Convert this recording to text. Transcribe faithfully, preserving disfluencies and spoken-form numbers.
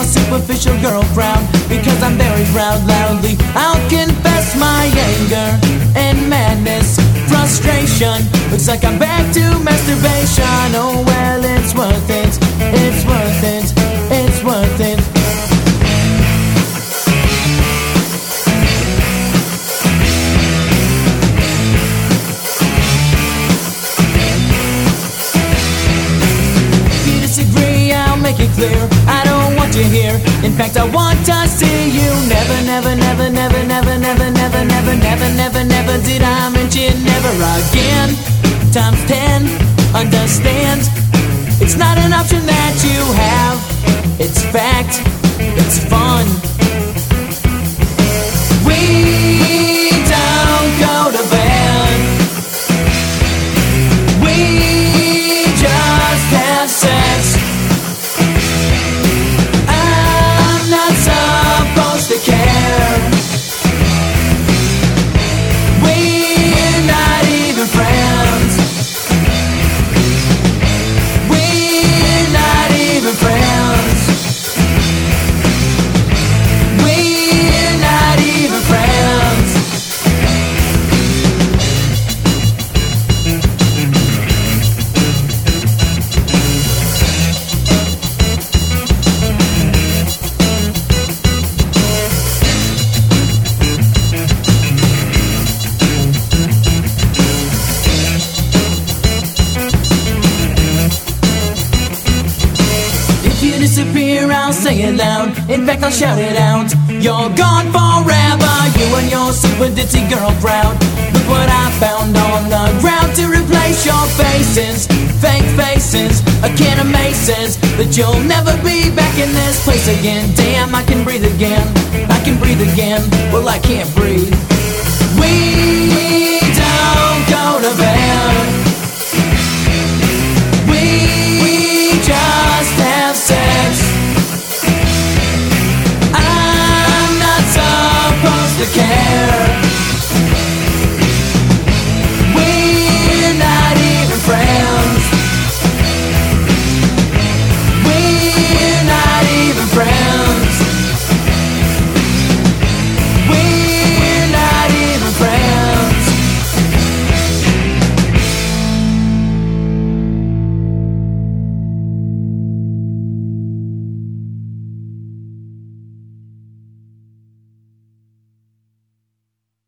superficial girl frown, because I'm very proud. Loudly I'll confess my anger and madness, frustration. Looks like I'm back to masturbation. Oh well, it's worth it, it's worth it, it's worth it. If you disagree, I'll make it clear, I don't want you here. In fact, I want to see you. Never, never, never, never, never, never, never, never, never, never, never did I mention never again. Times ten, understand, it's not an option that you have. It's fact, it's fun. We don't go to bed, we just have sex. I'm not supposed to care. We're not even friends. We're not even friends. We're not even friends. If you disappear, I'll say it loud. In fact, I'll shout it out. You're gone forever, you and your super ditzy girl crowd. Look what I found on the ground to replace your faces. Fake faces, a can of maces. That you'll never be back in this place again. Damn, I can breathe again, I can breathe again. Well, I can't breathe. We don't go to bed, we just have sex. I'm not supposed to care.